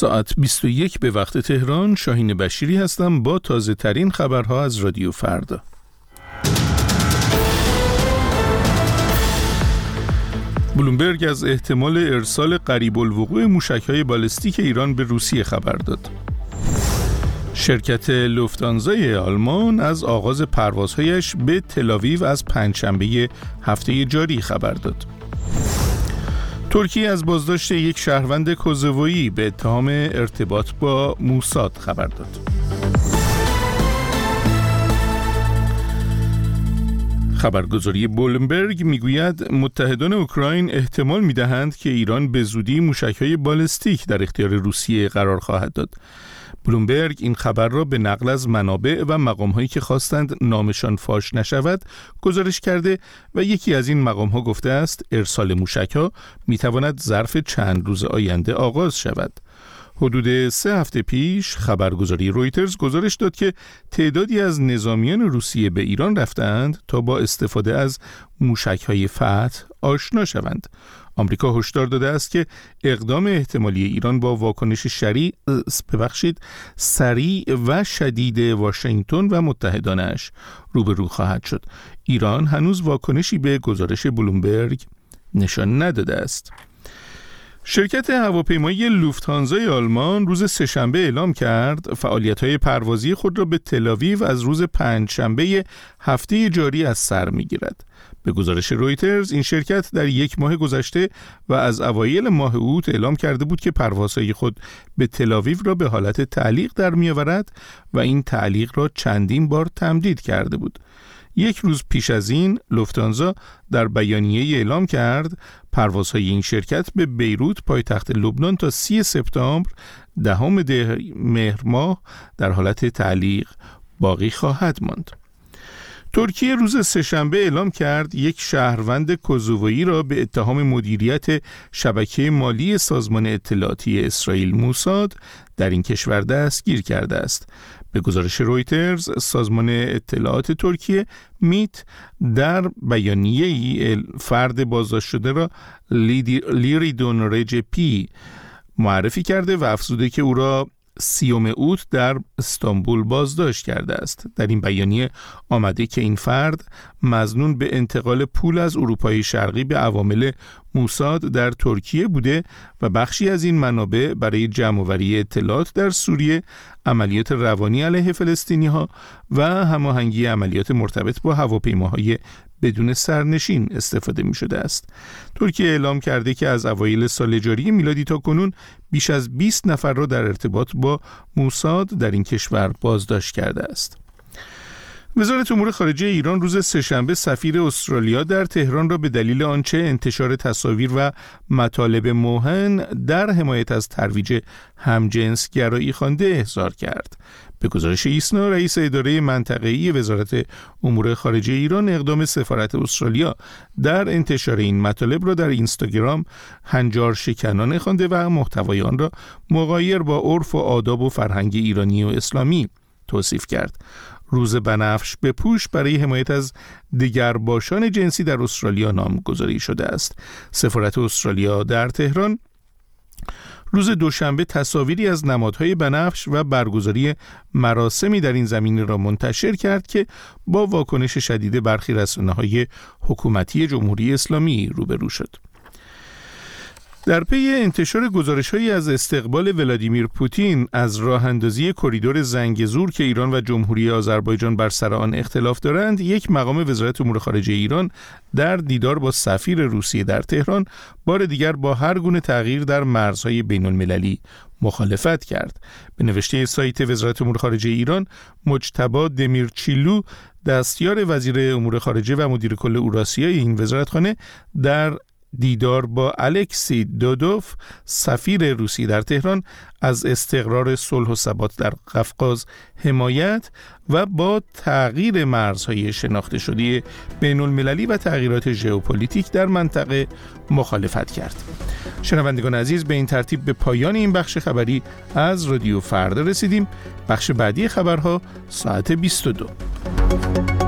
ساعت 21 به وقت تهران. شاهین بشیری هستم با تازه ترین خبرها از رادیو فردا. بلومبرگ از احتمال ارسال قریب الوقوع موشک‌های بالستیک ایران به روسیه خبر داد. شرکت لوفتانزای آلمان از آغاز پروازهایش به تل‌آویو از پنجشنبه هفته جاری خبر داد. ترکیه از بازداشت یک شهروند کوزوویی به اتهام ارتباط با موساد خبر داد. خبرگزاری بلومبرگ میگوید متحدان اوکراین احتمال میدهند که ایران به زودی موشک‌های بالستیک در اختیار روسیه قرار خواهد داد. بلومبرگ این خبر را به نقل از منابع و مقام‌هایی که خواستند نامشان فاش نشود گزارش کرده و یکی از این مقام‌ها گفته است ارسال موشک‌ها می‌تواند ظرف چند روز آینده آغاز شود. حدود 3 هفته پیش خبرگزاری رویترز گزارش داد که تعدادی از نظامیان روسیه به ایران رفتند تا با استفاده از موشک‌های فتح آشنا شوند. آمریکا هشدار داده است که اقدام احتمالی ایران با واکنش سریع و شدید واشنگتن و متحدانش روبرو خواهد شد. ایران هنوز واکنشی به گزارش بلومبرگ نشان نداده است. شرکت هواپیمایی لوفتانزای آلمان روز سه‌شنبه اعلام کرد فعالیت‌های پروازی خود را به تل‌آویو از روز پنجشنبه هفته جاری از سر می‌گیرد. به گزارش رویترز این شرکت در یک ماه گذشته و از اوایل ماه اوت اعلام کرده بود که پروازهای خود به تل‌آویو را به حالت تعلیق در می‌آورد و این تعلیق را چندین بار تمدید کرده بود. یک روز پیش از این لوفتانزا در بیانیه اعلام کرد پروازهای این شرکت به بیروت پایتخت لبنان تا 30 سپتامبر 10 مهر ماه در حالت تعلیق باقی خواهد ماند. ترکیه روز سه‌شنبه اعلام کرد یک شهروند کوزوویی را به اتهام مدیریت شبکه مالی سازمان اطلاعاتی اسرائیل موساد در این کشور دستگیر کرده است. به گزارش رویترز سازمان اطلاعات ترکیه میت در بیانیه‌ای فرد بازداشت شده را لیریدون رجپی معرفی کرده و افزوده که او را 30 اوت در استانبول بازداشت کرده است. در این بیانیه آمده که این فرد مظنون به انتقال پول از اروپای شرقی به عوامل موساد در ترکیه بوده و بخشی از این منابع برای جمع‌آوری اطلاعات در سوریه، عملیات روانی علیه فلسطینی‌ها و هماهنگی عملیات مرتبط با هواپیماهای بدون سرنشین استفاده می شده است. ترکیه اعلام کرده که از اوایل سال جاری میلادی تا کنون بیش از 20 نفر را در ارتباط با موساد در این کشور بازداشت کرده است. وزارت امور خارجه ایران روز سه‌شنبه سفیر استرالیا در تهران را به دلیل آنچه انتشار تصاویر و مطالب موهن در حمایت از ترویج همجنسگرایی خوانده احضار کرد. به گزارش ایسنا رئیس اداره منطقه‌ای وزارت امور خارجه ایران اقدام سفارت استرالیا در انتشار این مطالب را در اینستاگرام هنجار شکنانه خوانده و محتوای آن را مغایر با عرف و آداب و فرهنگ ایرانی و اسلامی توصیف کرد. روز بنفش به پوش برای حمایت از دگرباشان جنسی در استرالیا نامگذاری شده است. سفارت استرالیا در تهران روز دوشنبه تصاویری از نمادهای بنفش و برگزاری مراسمی در این زمینه را منتشر کرد که با واکنش شدید برخی رسانه‌های حکومتی جمهوری اسلامی روبرو شد. در پی انتشار گزارش‌هایی از استقبال ولادیمیر پوتین از راه‌اندازی کریدور زنگزور که ایران و جمهوری آذربایجان بر سر آن اختلاف دارند، یک مقام وزارت امور خارجه ایران در دیدار با سفیر روسیه در تهران بار دیگر با هر گونه تغییر در مرزهای بین‌المللی مخالفت کرد. به نوشته سایت وزارت امور خارجه ایران، مجتبی دمیرچیلو دستیار وزیر امور خارجه و مدیر کل اوراسیای این وزارتخانه در دیدار با الکسی دودوف سفیر روسیه در تهران از استقرار صلح و ثبات در قفقاز حمایت و با تغییر مرزهای شناخته شده بین المللی و تغییرات ژئوپلیتیک در منطقه مخالفت کرد. شنوندگان عزیز، به این ترتیب به پایان این بخش خبری از رادیو فردا رسیدیم. بخش بعدی خبرها ساعت 22.